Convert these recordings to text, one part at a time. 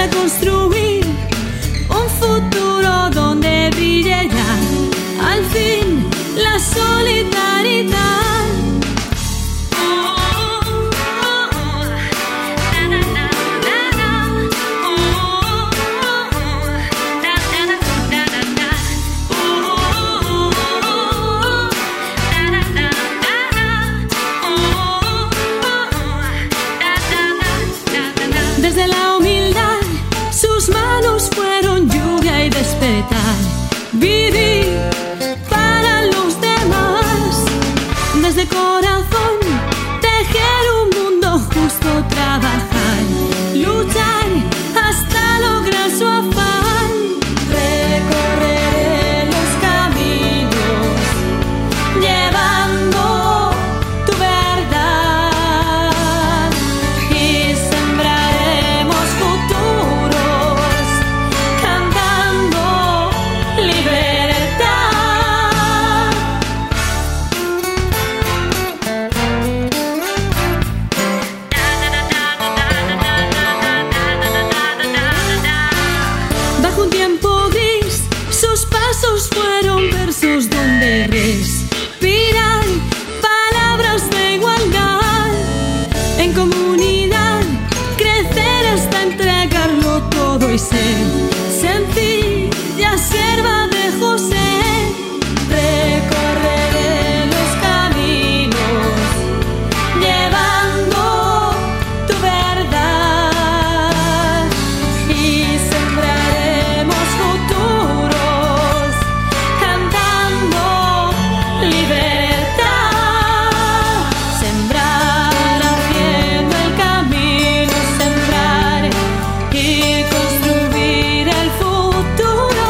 para construir un futuro donde brillará al fin la solidaridad. Desde la humildad, sus manos fueron lluvia y despertar. Vivir para los demás. Desde corazón, tejer un mundo justo, trabajar, luchar hasta lograr su afán. Recorreré los caminos, llevando tu verdad y sembraremos futuros, cantando libertad. Bajo un tiempo gris, sus pasos fueron versos donde respirar palabras de igualdad. En comunidad, crecer hasta entregarlo todo y ser sencilla sierva de José. Recorreré los caminos, llevando tu verdad y sembraremos futuros, cantando libertad. Sembrar haciendo el camino, sembrar y construir el futuro.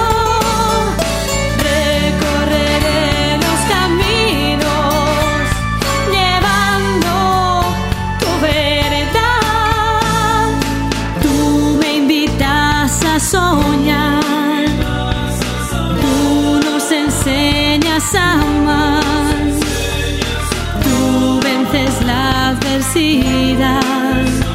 Recorreré los caminos, llevando tu verdad. Tú me invitas a soñar, tú nos enseñas a amar, tú vences la adversidad.